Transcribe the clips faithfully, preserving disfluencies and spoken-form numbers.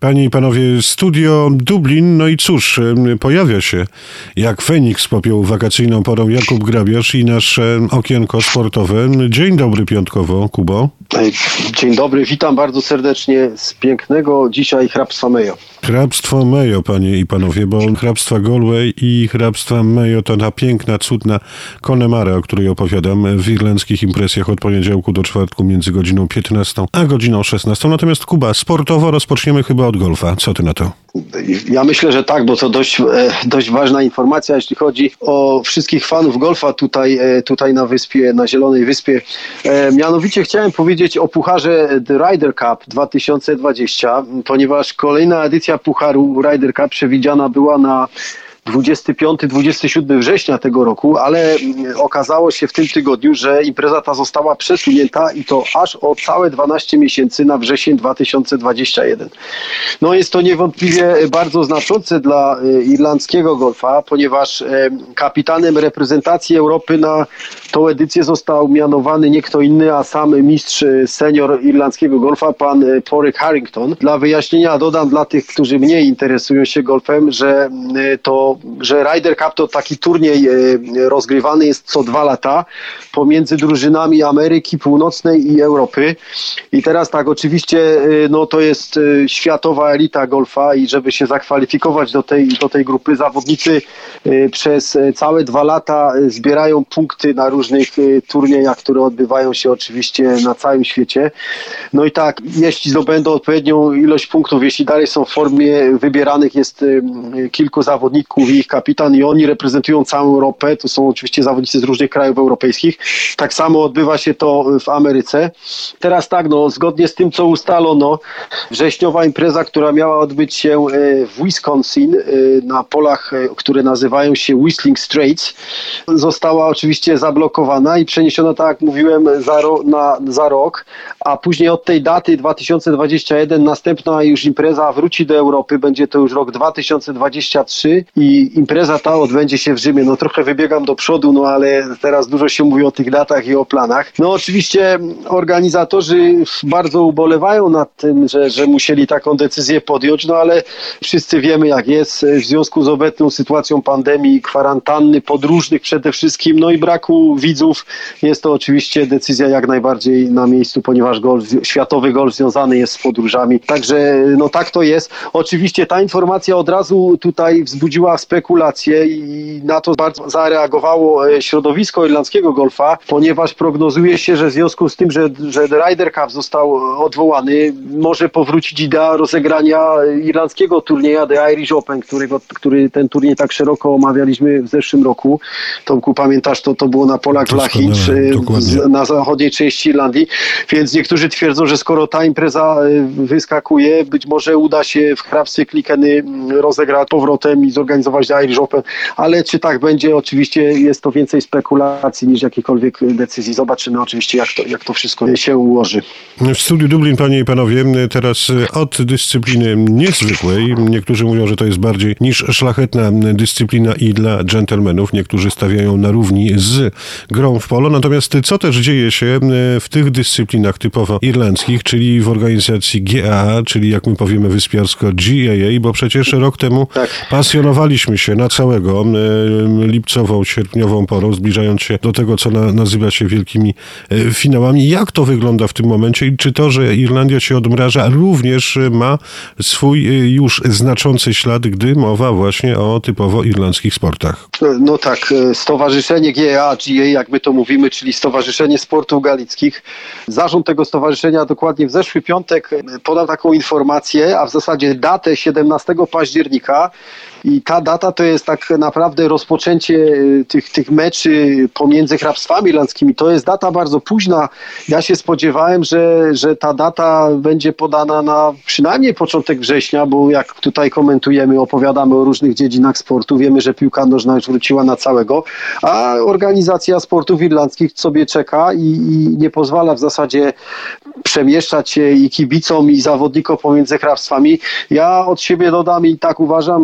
Panie i panowie, studio Dublin, no i cóż, pojawia się jak Feniks popiołu wakacyjną porą Jakub Grabiarz i nasze okienko sportowe. Dzień dobry piątkowo, Kubo. Dzień dobry, witam bardzo serdecznie z pięknego dzisiaj hrabstwa Mayo. Hrabstwo Mayo, panie i panowie, bo hrabstwa Galway i hrabstwa Mayo to ta piękna, cudna Connemara, o której opowiadam w irlandzkich impresjach od poniedziałku do czwartku między godziną piętnastą a godziną szesnastą. Natomiast Kuba, sportowo rozpoczniemy chyba od golfa. Co ty na to? Ja myślę, że tak, bo to dość, dość ważna informacja, jeśli chodzi o wszystkich fanów golfa tutaj, tutaj na wyspie, na Zielonej Wyspie. Mianowicie chciałem powiedzieć o pucharze The Ryder Cup dwa tysiące dwudziesty, ponieważ kolejna edycja pucharu Ryder Cup przewidziana była na dwudziestego piątego do dwudziestego siódmego września tego roku, ale okazało się w tym tygodniu, że impreza ta została przesunięta i to aż o całe dwanaście miesięcy na wrzesień dwa tysiące dwudziesty pierwszy. No jest to niewątpliwie bardzo znaczące dla irlandzkiego golfa, ponieważ kapitanem reprezentacji Europy na tą edycję został mianowany nie kto inny, a sam mistrz senior irlandzkiego golfa, pan Padraig Harrington. Dla wyjaśnienia dodam dla tych, którzy mniej interesują się golfem, że to że Ryder Cup to taki turniej rozgrywany jest co dwa lata pomiędzy drużynami Ameryki Północnej i Europy. I teraz tak, oczywiście no to jest światowa elita golfa i żeby się zakwalifikować do tej, do tej grupy, zawodnicy przez całe dwa lata zbierają punkty na różnych turniejach, które odbywają się oczywiście na całym świecie. No i tak, jeśli zdobędą odpowiednią ilość punktów, jeśli dalej są w formie, wybieranych jest kilku zawodników i ich kapitan i oni reprezentują całą Europę. To są oczywiście zawodnicy z różnych krajów europejskich. Tak samo odbywa się to w Ameryce. Teraz tak, no zgodnie z tym, co ustalono, wrześniowa impreza, która miała odbyć się w Wisconsin na polach, które nazywają się Whistling Straits, została oczywiście zablokowana i przeniesiona, tak jak mówiłem, za, ro- na, za rok, a później od tej daty dwa tysiące dwudziesty pierwszy następna już impreza wróci do Europy. Będzie to już rok dwa tysiące dwudziesty trzeci i impreza ta odbędzie się w Rzymie. No trochę wybiegam do przodu, no ale teraz dużo się mówi o tych datach i o planach. No oczywiście organizatorzy bardzo ubolewają nad tym, że, że musieli taką decyzję podjąć, no ale wszyscy wiemy jak jest w związku z obecną sytuacją pandemii, kwarantanny podróżnych przede wszystkim, no i braku widzów. Jest to oczywiście decyzja jak najbardziej na miejscu, ponieważ golf, światowy golf związany jest z podróżami. Także no tak to jest. Oczywiście ta informacja od razu tutaj wzbudziła spekulacje i na to bardzo zareagowało środowisko irlandzkiego golfa, ponieważ prognozuje się, że w związku z tym, że, że Ryder Cup został odwołany, może powrócić idea rozegrania irlandzkiego turnieja The Irish Open, którego, który ten turniej tak szeroko omawialiśmy w zeszłym roku. Tomku, pamiętasz, to, to było na polach w Lachinch, na zachodniej części Irlandii, więc niektórzy twierdzą, że skoro ta impreza wyskakuje, być może uda się w hrabstwie Kilkenny rozegrać powrotem i zorganizować The Irish Open, ale czy tak będzie, oczywiście jest to więcej spekulacji niż jakiejkolwiek decyzji. Zobaczymy oczywiście, jak to, jak to wszystko się ułoży. W studiu Dublin, panie i panowie, teraz od dyscypliny niezwykłej. Niektórzy mówią, że to jest bardziej niż szlachetna dyscyplina i dla dżentelmenów. Niektórzy stawiają na równi z grą w polo. Natomiast co też dzieje się w tych dyscyplinach typowo irlandzkich, czyli w organizacji G A A, czyli jak my powiemy wyspiarsko G A A, bo przecież rok temu tak. pasjonowaliśmy się na całego lipcową, sierpniową porą, zbliżając się do tego, co na, nazywa się wielkimi finałami. Jak to wygląda w tym momencie i czy to, że Irlandia się odmraża, również ma swój już znaczący ślad, gdy mowa właśnie o typowo irlandzkich sportach? No tak, Stowarzyszenie G A A, G A A, jak my to mówimy, czyli Stowarzyszenie Sportów Galickich. Zarząd tego stowarzyszenia dokładnie w zeszły piątek podał taką informację, a w zasadzie datę siedemnastego października. I ta data to jest tak naprawdę rozpoczęcie tych, tych meczy pomiędzy hrabstwami irlandzkimi. To jest data bardzo późna. Ja się spodziewałem, że, że ta data będzie podana na przynajmniej początek września, bo jak tutaj komentujemy, opowiadamy o różnych dziedzinach sportu, wiemy, że piłka nożna już wróciła na całego, a organizacja sportów irlandzkich sobie czeka i, i nie pozwala w zasadzie przemieszczać się i kibicom, i zawodnikom pomiędzy hrabstwami. Ja od siebie dodam i tak uważam, że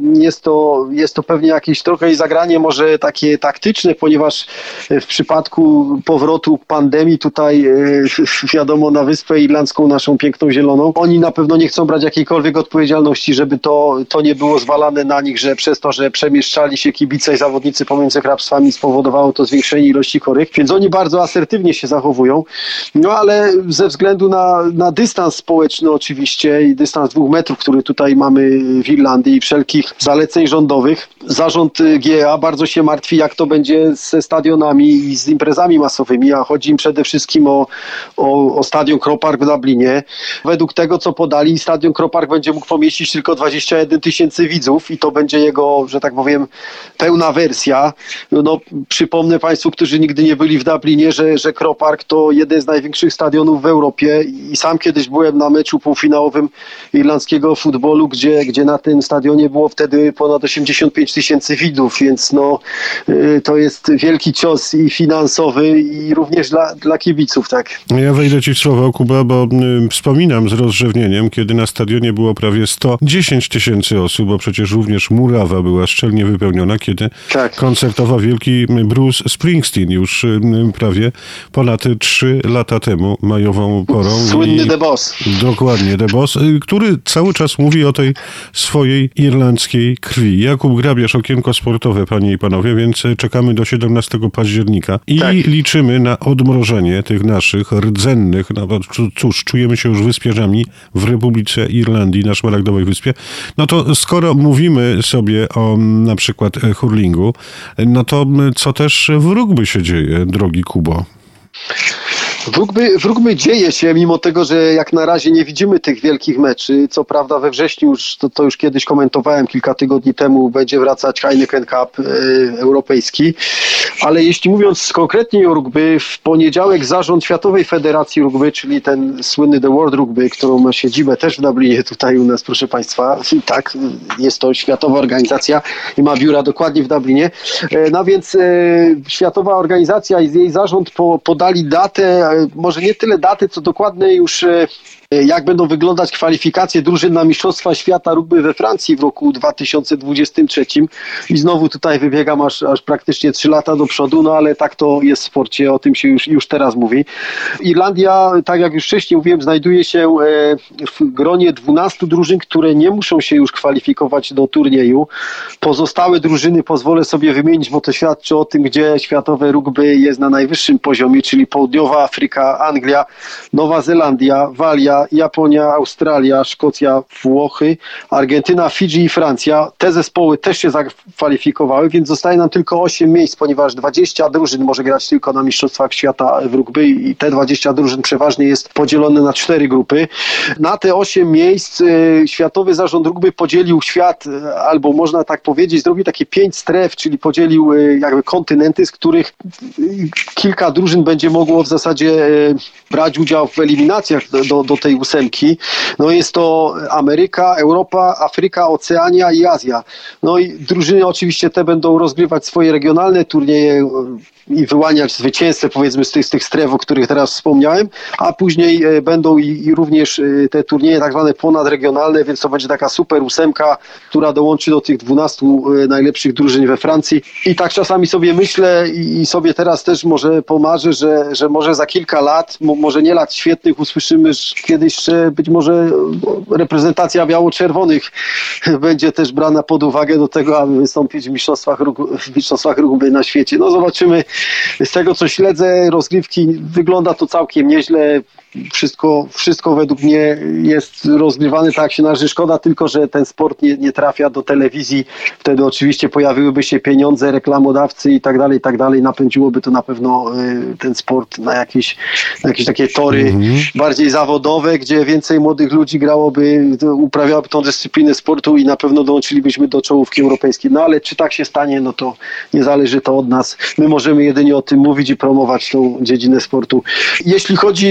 jest to, jest to pewnie jakieś trochę i zagranie może takie taktyczne, ponieważ w przypadku powrotu pandemii tutaj wiadomo na Wyspę Irlandzką, naszą piękną zieloną, oni na pewno nie chcą brać jakiejkolwiek odpowiedzialności, żeby to, to nie było zwalane na nich, że przez to, że przemieszczali się kibice i zawodnicy pomiędzy hrabstwami spowodowało to zwiększenie ilości chorych, więc oni bardzo asertywnie się zachowują, no ale ze względu na, na dystans społeczny oczywiście i dystans dwóch metrów, który tutaj mamy w Irlandii i wszelkich zaleceń rządowych, zarząd G E A bardzo się martwi, jak to będzie ze stadionami i z imprezami masowymi, a chodzi im przede wszystkim o, o, o stadion Croke Park w Dublinie. Według tego, co podali, stadion Croke Park będzie mógł pomieścić tylko dwadzieścia jeden tysięcy widzów i to będzie jego, że tak powiem, pełna wersja. No, no, przypomnę Państwu, którzy nigdy nie byli w Dublinie, że, że Croke Park to jeden z największych stadionów w Europie i sam kiedyś byłem na meczu półfinałowym irlandzkiego futbolu, gdzie, gdzie na tym stadionie było wtedy ponad osiemdziesiąt pięć tysięcy widzów, więc no, y, to jest wielki cios i finansowy i również dla, dla kibiców, tak. Ja wejdę Ci w słowo, Kuba, bo y, wspominam z rozrzewnieniem, kiedy na stadionie było prawie sto dziesięć tysięcy osób, bo przecież również murawa była szczelnie wypełniona, kiedy tak. koncertował wielki Bruce Springsteen już y, prawie ponad trzy lata temu, majową porą. Słynny The Boss. Dokładnie, The Boss, y, który cały czas mówi o tej swojej irlandzkiej krwi. Jakub Grabiarz, Okienko Sportowe, panie i panowie, więc czekamy do siedemnastego października i tak. liczymy na odmrożenie tych naszych rdzennych, no bo cóż, czujemy się już wyspiarzami w Republice Irlandii, na Szmaragdowej Wyspie. No to skoro mówimy sobie o na przykład hurlingu, no to co też w rugby się dzieje, drogi Kubo? W rugby, w rugby dzieje się, mimo tego, że jak na razie nie widzimy tych wielkich meczy. Co prawda we wrześniu, już, to, to już kiedyś komentowałem kilka tygodni temu, będzie wracać Heineken Cup y, europejski. Ale jeśli mówiąc konkretnie o rugby, w poniedziałek zarząd Światowej Federacji Rugby, czyli ten słynny The World Rugby, którą ma siedzibę też w Dublinie tutaj u nas, proszę Państwa. Tak, jest to światowa organizacja i ma biura dokładnie w Dublinie. No więc y, światowa organizacja i jej zarząd po, podali datę, może nie tyle daty, co dokładne już jak będą wyglądać kwalifikacje drużyn na Mistrzostwa Świata Rugby we Francji w roku dwa tysiące dwudziestym trzecim. I znowu tutaj wybiegam aż, aż praktycznie trzy lata do przodu, no ale tak to jest w sporcie, o tym się już, już teraz mówi. Irlandia, tak jak już wcześniej mówiłem, znajduje się w gronie dwunastu drużyn, które nie muszą się już kwalifikować do turnieju. Pozostałe drużyny pozwolę sobie wymienić, bo to świadczy o tym, gdzie światowe rugby jest na najwyższym poziomie, czyli Południowa Afryka, Anglia, Nowa Zelandia, Walia, Japonia, Australia, Szkocja, Włochy, Argentyna, Fidżi i Francja. Te zespoły też się zakwalifikowały, więc zostaje nam tylko osiem miejsc, ponieważ dwadzieścia drużyn może grać tylko na Mistrzostwach Świata w rugby i te dwadzieścia drużyn przeważnie jest podzielone na cztery grupy. Na te osiem miejsc y, Światowy Zarząd Rugby podzielił świat, y, albo można tak powiedzieć, zrobił takie pięć stref, czyli podzielił y, jakby kontynenty, z których y, kilka drużyn będzie mogło w zasadzie y, brać udział w eliminacjach do, do, do tej ósemki. No jest to Ameryka, Europa, Afryka, Oceania i Azja. No i drużyny oczywiście te będą rozgrywać swoje regionalne turnieje i wyłaniać zwycięzcę, powiedzmy, z tych, z tych stref, o których teraz wspomniałem, a później e, będą i, i również e, te turnieje tak zwane ponadregionalne, więc to będzie taka super ósemka, która dołączy do tych dwunastu e, najlepszych drużyn we Francji. I tak czasami sobie myślę i, i sobie teraz też może pomarzę, że, że może za kilka lat, mo, może nie lat świetnych, usłyszymy że kiedyś, że być może reprezentacja biało-czerwonych będzie też brana pod uwagę do tego, aby wystąpić w mistrzostwach, w mistrzostwach rugby na świecie. No zobaczymy. Z tego, co śledzę rozgrywki, wygląda to całkiem nieźle. Wszystko, wszystko według mnie jest rozgrywane tak, jak się należy. Szkoda tylko, że ten sport nie, nie trafia do telewizji. Wtedy oczywiście pojawiłyby się pieniądze, reklamodawcy i tak dalej, i tak dalej. Napędziłoby to na pewno y, ten sport na jakieś, na jakieś takie tory mm-hmm. bardziej zawodowe, gdzie więcej młodych ludzi grałoby, uprawiałoby tą dyscyplinę sportu i na pewno dołączylibyśmy do czołówki europejskiej. No ale czy tak się stanie, no to nie zależy to od nas. My możemy jedynie o tym mówić i promować tą dziedzinę sportu. Jeśli chodzi o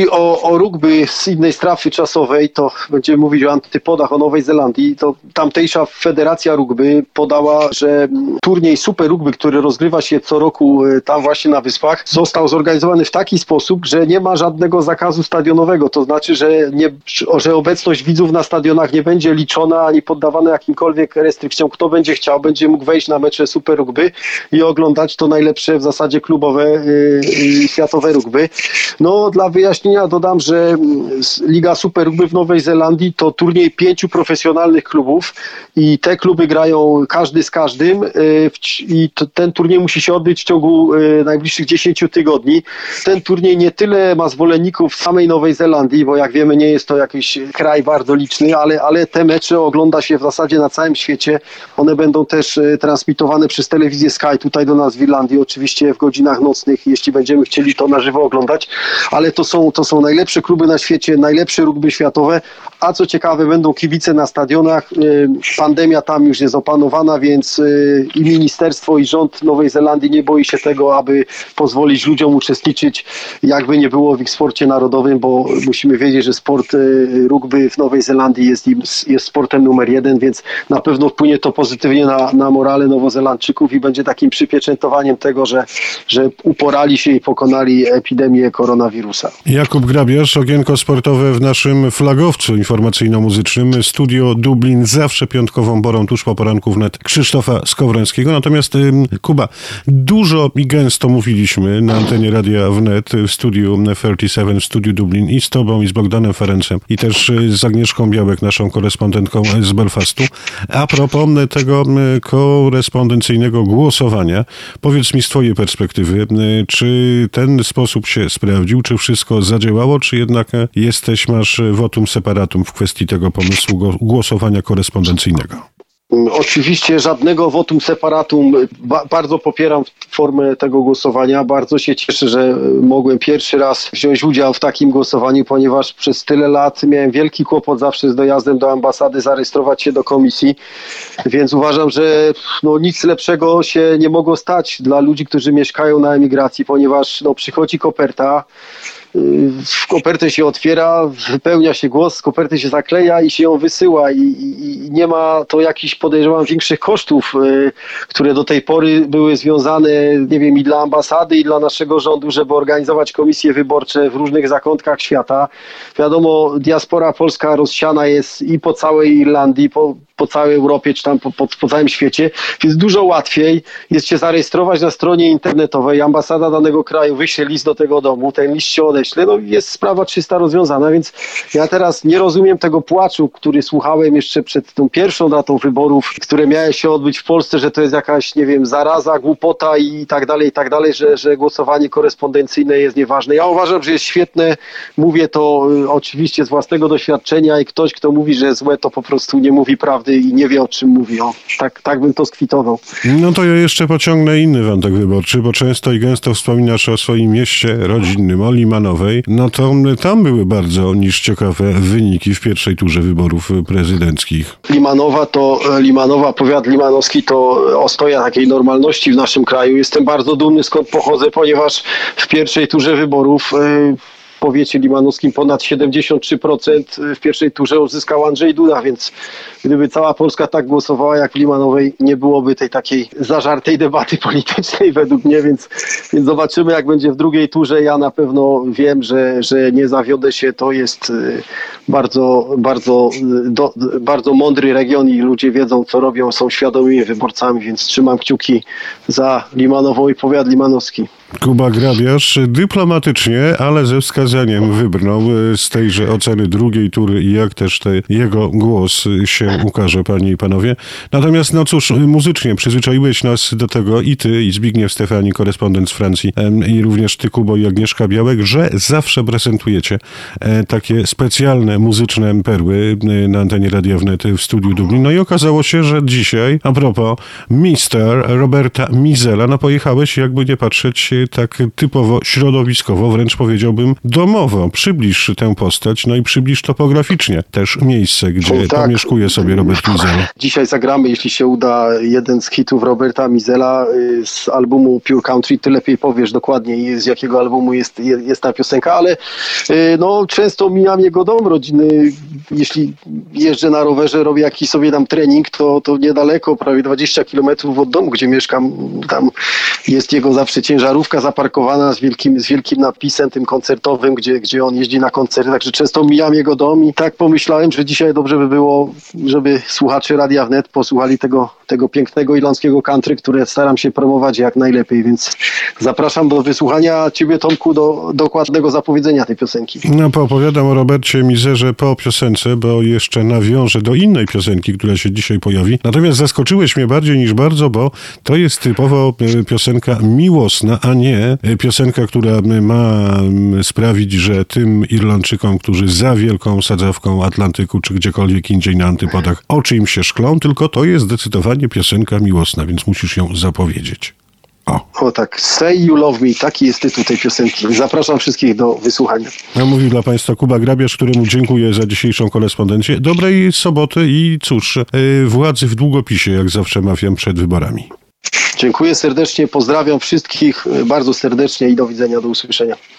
o rugby z innej strefy czasowej, to będziemy mówić o antypodach, o Nowej Zelandii, to tamtejsza federacja rugby podała, że turniej Super Rugby, który rozgrywa się co roku tam właśnie na Wyspach, został zorganizowany w taki sposób, że nie ma żadnego zakazu stadionowego. To znaczy, że, nie, że obecność widzów na stadionach nie będzie liczona ani poddawana jakimkolwiek restrykcjom. Kto będzie chciał, będzie mógł wejść na mecze Super Rugby i oglądać to najlepsze w zasadzie klubowe yy, światowe rugby. No dla wyjaśnienia dodam, że Liga Super Rugby w Nowej Zelandii to turniej pięciu profesjonalnych klubów i te kluby grają każdy z każdym yy, i to, ten turniej musi się odbyć w ciągu yy, najbliższych dziesięciu tygodni. Ten turniej nie tyle ma zwolenników w samej Nowej Zelandii, bo jak wiemy nie jest to jakiś kraj bardzo liczny, ale, ale te mecze ogląda się w zasadzie na całym świecie. One będą też y, transmitowane przez telewizję Sky tutaj do nas w Irlandii, oczywiście w godzinach nocnych, jeśli będziemy chcieli to na żywo oglądać, ale to są, to są najlepsze kluby na świecie, najlepsze rugby światowe, a co ciekawe będą kibice na stadionach. Y, pandemia tam już jest opanowana, więc y, i ministerstwo i rząd Nowej Zelandii nie boi się tego, aby pozwolić ludziom uczestniczyć, jakby nie było w ich sporcie narodowym, bo musimy wiedzieć, że sport y, rugby w Nowej Zelandii jest, jest sportem numer jeden, więc na pewno wpłynie to pozytywnie na, na morale Nowozelandczyków i będzie takim przypieczętowaniem tego, że, że uporali się i pokonali epidemię koronawirusa. Jakub Grabiarz, okienko sportowe w naszym flagowcu informacyjno-muzycznym. Studio Dublin zawsze piątkową porą tuż po poranku wnet Krzysztofa Skowrońskiego. Natomiast Kuba, dużo i gęsto mówiliśmy na antenie Radia Wnet w studiu trzydzieści siedem, w studiu Dublin i z tobą, i z Bogdanem Ferencem, i też z Agnieszką Białek, naszą korespondentką z Belfastu. A propos tego korespondencyjnego głosowania, powiedz mi z twojej perspektywy, czy ten sposób się sprawdził, czy wszystko zadziałało, czy jednak jesteś, masz votum separatum w kwestii tego pomysłu głosowania korespondencyjnego? Oczywiście żadnego votum separatum. Ba- bardzo popieram formę tego głosowania. Bardzo się cieszę, że mogłem pierwszy raz wziąć udział w takim głosowaniu, ponieważ przez tyle lat miałem wielki kłopot zawsze z dojazdem do ambasady, zarejestrować się do komisji, więc uważam, że no, nic lepszego się nie mogło stać dla ludzi, którzy mieszkają na emigracji, ponieważ no, przychodzi koperta, w kopertę się otwiera, wypełnia się głos, z koperty się zakleja i się ją wysyła i, i, i nie ma to jakichś, podejrzewam, większych kosztów, y, które do tej pory były związane, nie wiem, i dla ambasady, i dla naszego rządu, żeby organizować komisje wyborcze w różnych zakątkach świata. Wiadomo, diaspora polska rozsiana jest i po całej Irlandii, po po całej Europie, czy tam po, po, po całym świecie, więc dużo łatwiej jest się zarejestrować na stronie internetowej, ambasada danego kraju wyśle list do tego domu, ten list się odeśle, no jest sprawa czysta rozwiązana, więc ja teraz nie rozumiem tego płaczu, który słuchałem jeszcze przed tą pierwszą datą wyborów, które miały się odbyć w Polsce, że to jest jakaś, nie wiem, zaraza, głupota i tak dalej, i tak dalej, że, że głosowanie korespondencyjne jest nieważne. Ja uważam, że jest świetne, mówię to y, oczywiście z własnego doświadczenia i ktoś, kto mówi, że złe, to po prostu nie mówi prawdy i nie wie, o czym mówi. O, tak, tak bym to skwitował. No to ja jeszcze pociągnę inny wątek wyborczy, bo często i gęsto wspominasz o swoim mieście rodzinnym, o Limanowej. No to tam były bardzo niż ciekawe wyniki w pierwszej turze wyborów prezydenckich. Limanowa to, Limanowa, powiat limanowski to ostoja takiej normalności w naszym kraju. Jestem bardzo dumny, skąd pochodzę, ponieważ w pierwszej turze wyborów yy, w powiecie limanowskim ponad siedemdziesiąt trzy procent w pierwszej turze uzyskał Andrzej Duda, więc gdyby cała Polska tak głosowała jak w Limanowej, nie byłoby tej takiej zażartej debaty politycznej według mnie, więc, więc zobaczymy, jak będzie w drugiej turze. Ja na pewno wiem, że, że nie zawiodę się. To jest bardzo, bardzo, do, bardzo mądry region i ludzie wiedzą, co robią, są świadomymi wyborcami, więc trzymam kciuki za Limanową i powiat limanowski. Kuba Grabiarz dyplomatycznie, ale ze wskazaniem wybrnął z tejże oceny drugiej tury i jak też te, jego głos się ukaże, panie i panowie. Natomiast, no cóż, muzycznie przyzwyczaiłeś nas do tego i ty, i Zbigniew Stefani, korespondent z Francji, i również ty, Kubo, i Agnieszka Białek, że zawsze prezentujecie takie specjalne muzyczne perły na antenie Radia Wnet w studiu Dublin. No i okazało się, że dzisiaj, a propos mister Roberta Mizela, no pojechałeś, jakby nie patrzeć, tak typowo środowiskowo, wręcz powiedziałbym domowo. Przybliż tę postać, no i przybliż topograficznie też miejsce, gdzie o, tak. pomieszkuje sobie Robert Mizela. Dzisiaj zagramy, jeśli się uda, jeden z hitów Roberta Mizela z albumu Pure Country. Ty lepiej powiesz dokładnie, z jakiego albumu jest, jest ta piosenka, ale no, często mijam jego dom rodzinny. Jeśli jeżdżę na rowerze, robię jakiś sobie tam trening, to, to niedaleko, prawie dwadzieścia kilometrów od domu, gdzie mieszkam, tam jest jego zawsze ciężarówka zaparkowana z wielkim, z wielkim napisem tym koncertowym, gdzie, gdzie on jeździ na koncerty, także często mijam jego dom i tak pomyślałem, że dzisiaj dobrze by było, żeby słuchacze Radia Wnet posłuchali tego, tego pięknego irlandzkiego country, które staram się promować jak najlepiej, więc zapraszam do wysłuchania Ciebie, Tomku, do dokładnego zapowiedzenia tej piosenki. No, poopowiadam o Robercie Mizerze po piosence, bo jeszcze nawiążę do innej piosenki, która się dzisiaj pojawi. Natomiast zaskoczyłeś mnie bardziej niż bardzo, bo to jest typowo piosenka miłosna, a nie piosenka, która ma sprawić, że tym Irlandczykom, którzy za wielką sadzawką Atlantyku, czy gdziekolwiek indziej na antypodach, oczy im się szklą, tylko to jest zdecydowanie piosenka miłosna, więc musisz ją zapowiedzieć. O. o tak, Say You Love Me, taki jest tytuł tej piosenki. Zapraszam wszystkich do wysłuchania. Ja mówił dla Państwa Kuba Grabiarz, któremu dziękuję za dzisiejszą korespondencję. Dobrej soboty i cóż, yy, władzy w długopisie, jak zawsze mawiam przed wyborami. Dziękuję serdecznie, pozdrawiam wszystkich bardzo serdecznie i do widzenia, do usłyszenia.